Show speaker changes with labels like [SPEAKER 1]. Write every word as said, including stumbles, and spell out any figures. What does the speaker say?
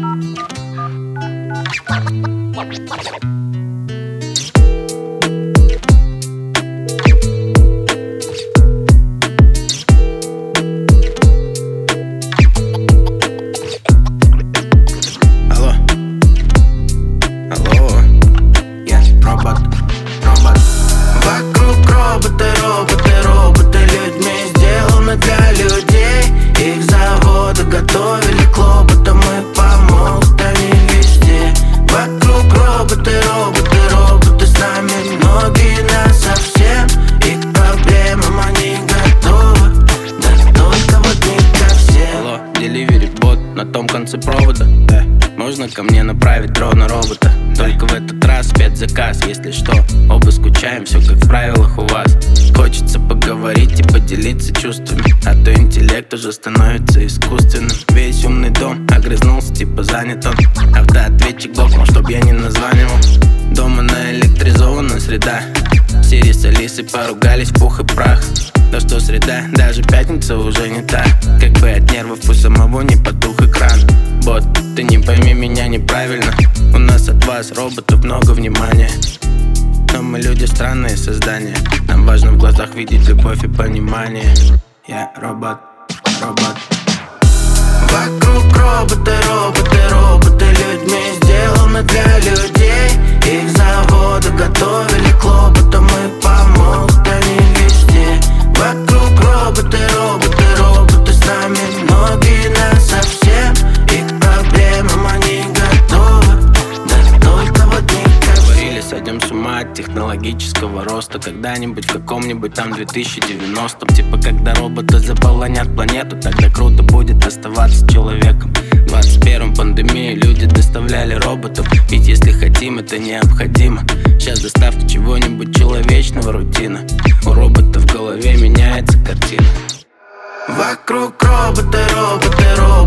[SPEAKER 1] Алло, алло, я робот, робот. Вокруг роботы, роботы, роботы людьми сделаны для людей. Их заводы готовили к хлопотам и помогут они везде. Вокруг роботы, роботы, роботы, с нами многие насовсем. И к проблемам они готовы, да только вот не ко всем. Алло, деливери бот на том конце провода, да. Можно ко мне направить дрона робота? Только в этот раз спецзаказ, если что. Оба скучаем, все как в правилах у вас. Хочется поговорить и поделиться чувствами, а то интеллект уже становится искусственным. Весь умный дом огрызнулся, типа занят он. Автоответчик дохнул, чтоб я не названивал. Дома наэлектризована среда. Сири с Алисой поругались в пух и прах. Да что среда, даже пятница уже не та. Как бы от нервов у самого не потух экран. Бот, ты не пойми меня неправильно. У нас от вас, роботов, много внимания. Но мы люди странные создания. Нам важно в глазах видеть любовь и понимание. Я робот, робот. Вокруг роботы, роботы, роботы людьми сделаны для людей. Их заводы готовили к хлопотам и помогут они везде. Вокруг роботы, роботы, роботы, с нами многие насовсем. И к проблемам они готовы, да только вот не ко всем. Говорили, сойдем с ума от технологического роста. Когда-нибудь в каком-нибудь там две тысячи девяностом. Типа когда роботы заполонят планету, тогда круто будет оставаться человеком. В двадцать первом пандемии люди доставляли роботов. Ведь если хотим, это необходимо. Сейчас доставка чего-нибудь человечного рутина. У робота в голове меняется картина. Вокруг роботы, роботы, роботы.